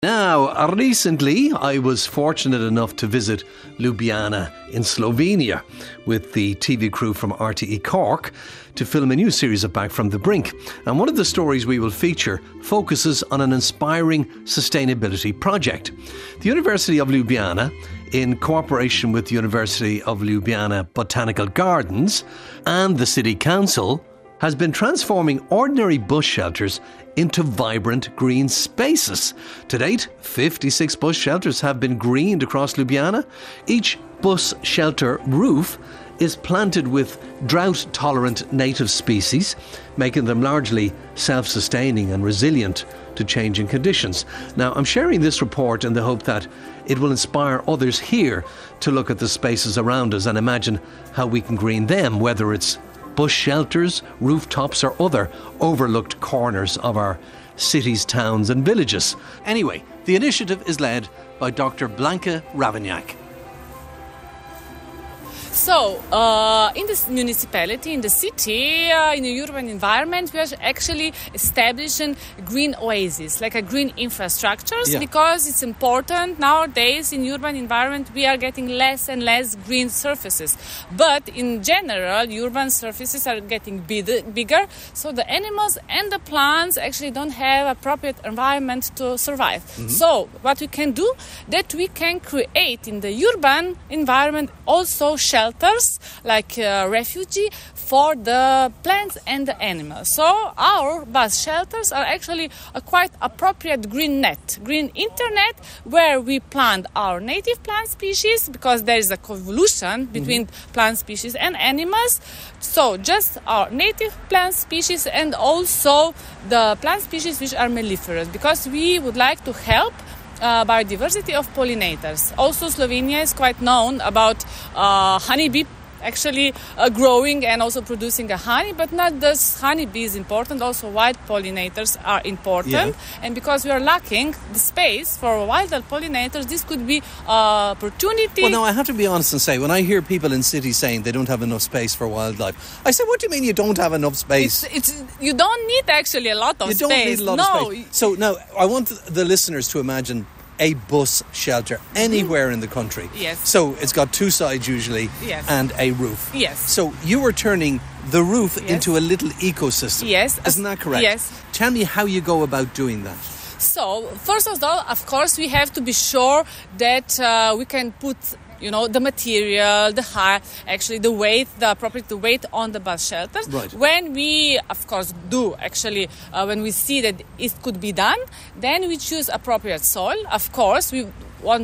Now, recently I was fortunate enough to visit Ljubljana in Slovenia with the TV crew from RTE Cork to film a new series of Back from the Brink. And one of the stories we will feature focuses on an inspiring sustainability project. The University of Ljubljana, in cooperation with the University of Ljubljana Botanical Gardens and the City Council, has been transforming ordinary bus shelters into vibrant green spaces. To date, 56 bus shelters have been greened across Ljubljana. Each bus shelter roof is planted with drought-tolerant native species, making them largely self-sustaining and resilient to changing conditions. Now, I'm sharing this report in the hope that it will inspire others here to look at the spaces around us and imagine how we can green them, whether it's bus shelters, rooftops or other overlooked corners of our cities, towns and villages. Anyway, the initiative is led by Dr. Blanka Ravignac. So, in this municipality, in the city, in the urban environment, we are actually establishing green oases, like a green infrastructures, because it's important nowadays in urban environment we are getting less and less green surfaces. But in general, urban surfaces are getting bigger, so the animals and the plants actually don't have appropriate environment to survive. So, what we can do, that we can create in the urban environment also shelters like refugee for the plants and the animals. So our bus shelters are actually a quite appropriate green net, green internet, where we plant our native plant species because there is a convolution between plant species and animals. So just our native plant species and also the plant species which are melliferous, because we would like to help biodiversity of pollinators. Also, Slovenia is quite known about honeybee actually growing and also producing a honey, but not just honeybee is important, also wild pollinators are important. And because we are lacking the space for wild pollinators, this could be opportunity. Well, now I have to be honest and say, when I hear people in cities saying they don't have enough space for wildlife, I say, what do you mean you don't have enough space? It's you don't need actually a lot of space. You don't need a lot of space. So now I want the listeners to imagine a bus shelter anywhere in the country. Yes. So it's got two sides usually and a roof. Yes. So you are turning the roof into a little ecosystem. Yes. Isn't that correct? Yes. Tell me how you go about doing that. So, first of all, of course, we have to be sure that we can put the material, the height, actually the weight, the appropriate weight on the bus shelters. Right. When we, of course, do actually, when we see that it could be done, then we choose appropriate soil. Of course, we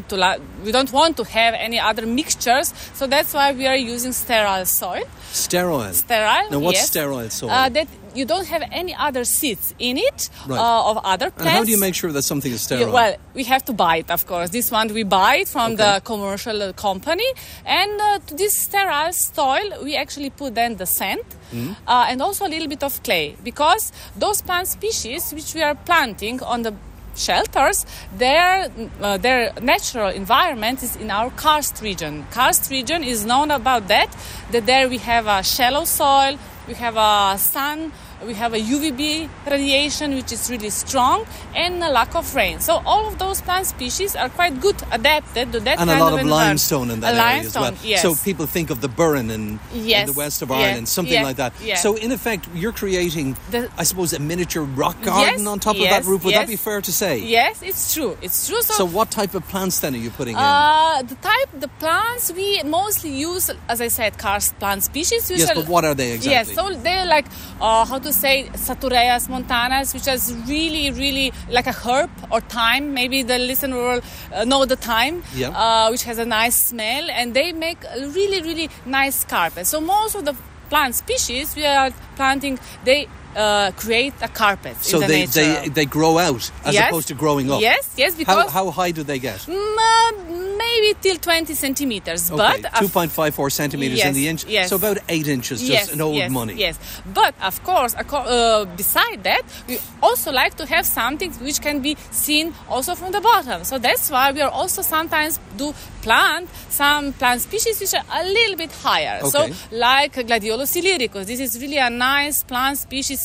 don't want to have any other mixtures, so that's why we are using sterile soil. Sterile? Sterile, Now, what's yes. sterile soil? That you don't have any other seeds in it of other plants. And how do you make sure that something is sterile? Well, we have to buy it, of course. This one we buy it from the commercial company. And to this sterile soil, we actually put then the sand and also a little bit of clay. Because those plant species which we are planting on the shelters, their natural environment is in our karst region. Karst region is known about that there we have a shallow soil, we have a sun, we have a UVB radiation which is really strong, and a lack of rain. So all of those plant species are quite good adapted to that and kind a lot of of limestone in that area as well. Yes. So people think of the Burren in the west of Ireland, something like that. Yes. So in effect, you're creating, I suppose, a miniature rock garden on top of that roof. Would that be fair to say? Yes, it's true. It's true. So what type of plants then are you putting in? The plants we mostly use, as I said, karst plant species. Yes, but what are they exactly? Yes, so they're like, Satureias montanas, which is really, really like a herb or thyme. Maybe the listener will know the thyme, which has a nice smell, and they make a really, really nice carpet. So most of the plant species we are planting, they create a carpet in the nature. They grow out as opposed to growing up. Yes, because how high do they get? Maybe till 20 centimeters. Okay, but 2.54 centimeters in the inch. Yes. So about 8 inches, just an old money. Yes, but of course, beside that, we also like to have something which can be seen also from the bottom. So that's why we are also sometimes do plant some plant species which are a little bit higher. Okay. So like Gladiolus illyricus, this is really a nice plant species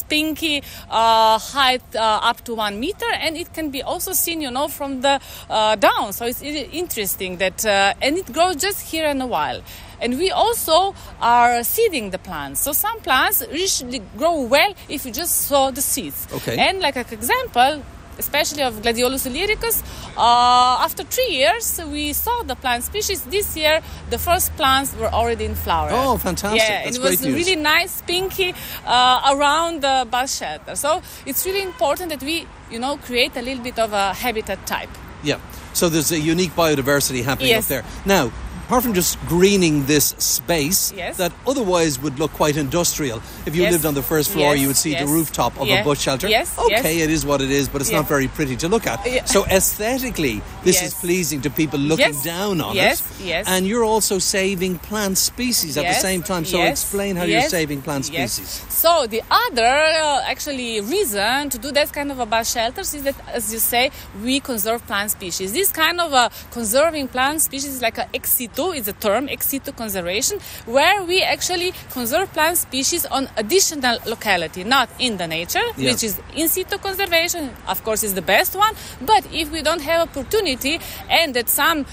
spinky height up to 1 meter, and it can be also seen, from the down. So it's interesting that, and it grows just here in a while. And we also are seeding the plants. So some plants usually grow well if you just sow the seeds. Okay. And like an example, especially of Gladiolus illyricus, after 3 years we saw the plant species. This year the first plants were already in flower. Oh, fantastic. Yeah, that's and it was great news. really nice, pinky, around the bus shelter. So it's really important that we, create a little bit of a habitat type. Yeah, so there's a unique biodiversity happening Yes. up there. Now, apart from just greening this space Yes. that otherwise would look quite industrial, if you Yes. lived on the first floor, Yes. you would see the Yes. rooftop of a Yeah. bus shelter. Yes. Okay, Yes. it is what it is, but it's Yeah. not very pretty to look at. Yeah. So aesthetically, this is Yes. pleasing to people looking Yes. down on Yes. it. Yes. And you're also saving plant species at the Yes. same time. So Yes. explain how you're Yes. saving plant Yes. species. So the other actually reason to do that kind of a bus shelters is that, as you say, we conserve plant species. This kind of a conserving plant species is like a ex situ, it's a term, ex situ conservation, where we actually conserve plant species on additional locality, not in the nature, Yeah. which is in situ conservation, of course, is the best one. But if we don't have opportunity and that some,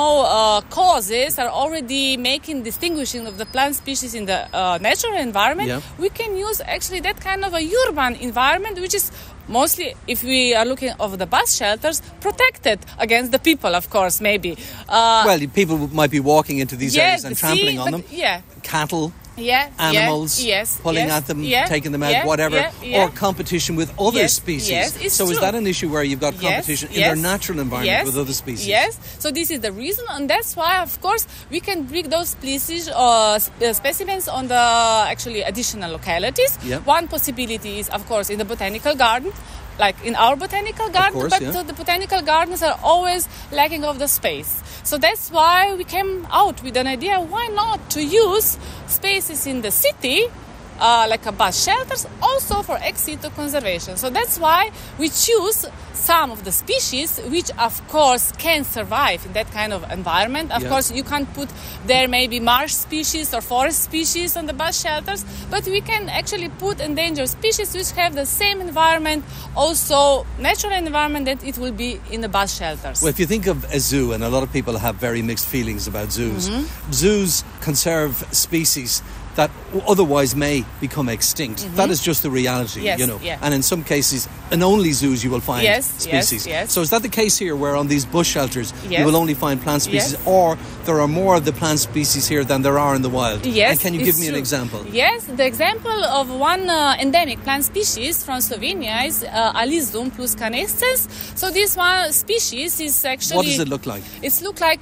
causes are already making distinguishing of the plant species in the natural environment, Yeah. we can use actually that kind of a urban environment, which is mostly, if we are looking over the bus shelters, protected against the people, of course, maybe. Well, people might be walking into these areas and see, trampling on but them. Yeah. Cattle, Yeah, animals, yes, pulling yes, at them, yeah, taking them out, yeah, whatever, yeah, yeah. or competition with other Yes, species. yes, it's so is true. that an issue where you've got competition in their natural environment yes, with other species? Yes, so this is the reason, and that's why, of course, we can bring those species specimens on the actually additional localities. Yeah. One possibility is, of course, in the botanical garden, like in our botanical garden, course, but yeah. the botanical gardens are always lacking of the space. So that's why we came out with an idea, why not to use spaces in the city, like a bus shelters, also for ex situ conservation. So that's why we choose some of the species which, of course, can survive in that kind of environment. Of Yeah. course, you can't put there maybe marsh species or forest species on the bus shelters, but we can actually put endangered species which have the same environment, also natural environment that it will be in the bus shelters. Well, if you think of a zoo, and a lot of people have very mixed feelings about zoos, Mm-hmm. zoos conserve species that otherwise may become extinct. That is just the reality, Mm-hmm. Yes, yeah. And in some cases, in only zoos you will find Yes, species. yes. So is that the case here, where on these bush shelters you Yes. will only find plant species, Yes. or there are more of the plant species here than there are in the wild? Yes, And can you give it's me an true. example? Yes, the example of one endemic plant species from Slovenia is Alizum pluscanescens. So this one species is actually... What does it look like? It looks like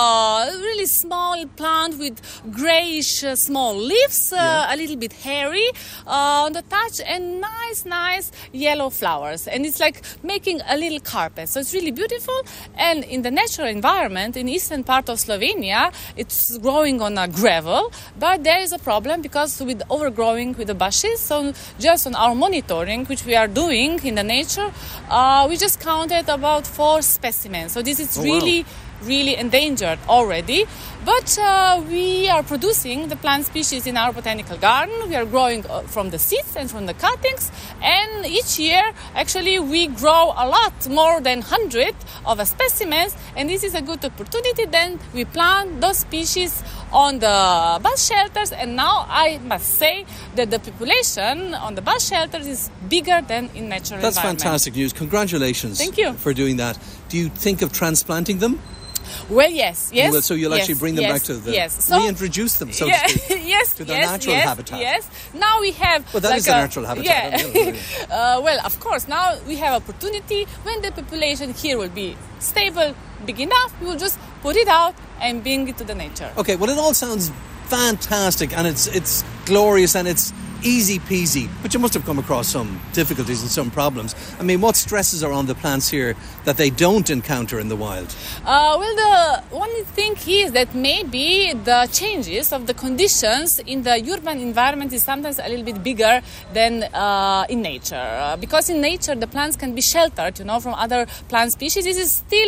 a really small plant with grayish small leaves, a little bit hairy on the touch, and nice yellow flowers. And it's like making a little carpet. So it's really beautiful. And in the natural environment, in eastern part of Slovenia, it's growing on a gravel. But there is a problem because with overgrowing with the bushes. So just on our monitoring, which we are doing in the nature, we just counted about 4 specimens. So this is wow. really endangered already, but we are producing the plant species in our botanical garden. We are growing from the seeds and from the cuttings, and each year actually we grow a lot more than 100 of specimens, and this is a good opportunity. Then we plant those species on the bus shelters, and now I must say that the population on the bus shelters is bigger than in natural That's environment. fantastic news. Congratulations. Thank you. For doing that. Do you think of transplanting them? Well, yes. You will, so you'll yes, actually bring them back to the... So, reintroduce them, so yeah, to speak. yes, to their yes, natural yes, habitat. Yes. Now we have... Well, that is their natural habitat. Yeah. Well, of course, now we have opportunity. When the population here will be stable, big enough, we will just put it out and bring it to the nature. Okay, well, it all sounds fantastic, and it's glorious, and it's easy peasy, but you must have come across some difficulties and some problems. I mean, what stresses are on the plants here that they don't encounter in the wild? Well, the one thing is that maybe the changes of the conditions in the urban environment is sometimes a little bit bigger than in nature. Because in nature, the plants can be sheltered, from other plant species. This is still,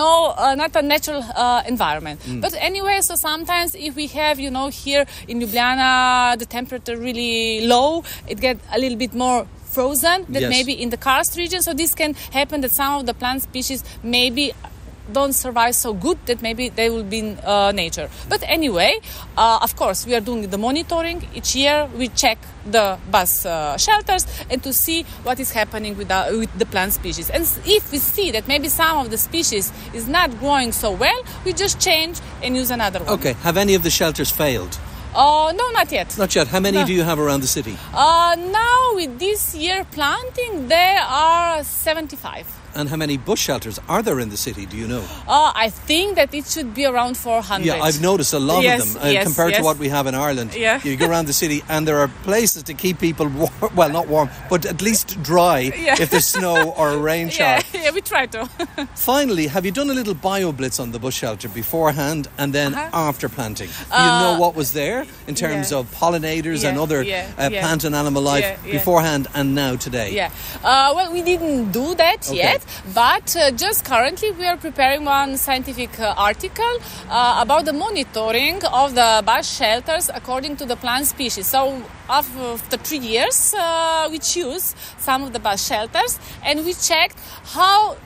not a natural environment. But anyway, so sometimes if we have, here in Ljubljana, the temperature really low, it gets a little bit more frozen than Yes. maybe in the karst region. So this can happen that some of the plant species maybe don't survive so good that maybe they will be in nature. But anyway, of course, we are doing the monitoring. Each year we check the bus shelters and to see what is happening with the plant species. And if we see that maybe some of the species is not growing so well, we just change and use another one. Okay, have any of the shelters failed? No, not yet. Not yet. How many No. do you have around the city? Now with this year planting, there are 75. And how many bush shelters are there in the city, do you know? I think that it should be around 400. Yeah, I've noticed a lot Yes, of them yes, compared to yes. what we have in Ireland. Yeah. You go around the city and there are places to keep people warm, well, not warm, but at least dry Yeah. if there's snow or a rain shower. Yeah, we try to. Finally, have you done a little bio blitz on the bush shelter beforehand and then after planting? Do you know what was there in terms yeah. of pollinators and Yeah, other yeah. plant and animal life Yeah, yeah. beforehand and now today? Yeah. Well, we didn't do that Okay. yet, but just currently we are preparing one scientific article about the monitoring of the bus shelters according to the plant species. So after 3 years, we choose some of the bus shelters and we checked how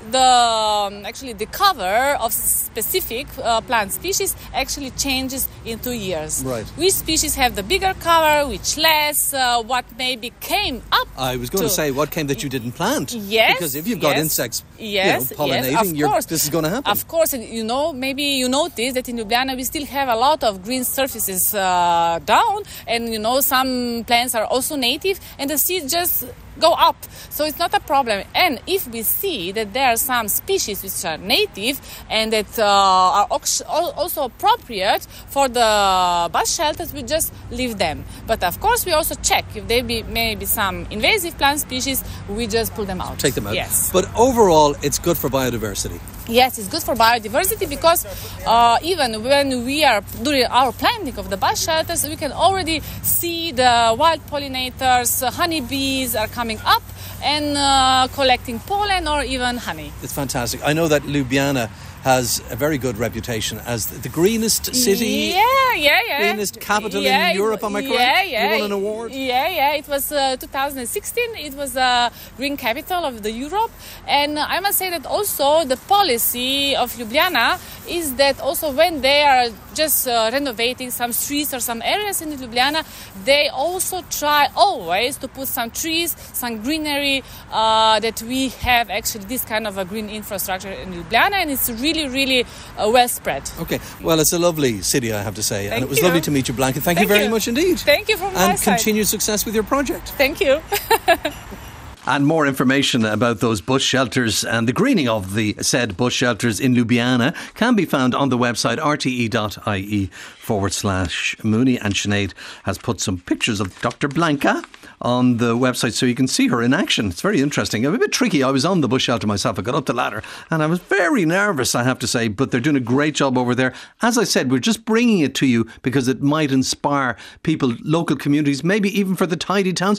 the cover of specific plant species actually changes in 2 years. Right. Which species have the bigger cover, which less, what maybe came up. I was going to say, what came that you didn't plant? Yes. Because if you've got yes, insects yes, pollinating, yes, of course. this is going to happen. Of course, and maybe you notice that in Ljubljana we still have a lot of green surfaces down, and some plants are also native, and the seeds just go up. So it's not a problem. And if we see that there are some species which are native and that are also appropriate for the bus shelters, we just leave them. But of course, we also check if there may be some invasive plant species, we just pull them out. Take them out. Yes. But overall, it's good for biodiversity. Yes, it's good for biodiversity because even when we are doing our planting of the bus shelters, we can already see the wild pollinators, honeybees are coming up and collecting pollen or even honey. It's fantastic. I know that Ljubljana has a very good reputation as the greenest city. Yeah. Greenest capital in Europe, am I correct? Yeah. You won an award? Yeah. It was 2016. It was a green capital of the Europe. And I must say that also the policy of Ljubljana is that also when they are just renovating some streets or some areas in Ljubljana, they also try always to put some trees, some greenery, that we have actually this kind of a green infrastructure in Ljubljana, and it's really well spread. Okay, well, it's a lovely city, I have to say, and Thank it was you. lovely to meet you, Blanca. Thank you very much indeed. Thank you from my And side. continued success with your project. Thank you. And more information about those bush shelters and the greening of the said bush shelters in Ljubljana can be found on the website rte.ie/Mooney. And Sinead has put some pictures of Dr. Blanca on the website so you can see her in action. It's very interesting. A bit tricky. I was on the bush shelter myself. I got up the ladder and I was very nervous, I have to say, but they're doing a great job over there. As I said, we're just bringing it to you because it might inspire people, local communities, maybe even for the tidy towns.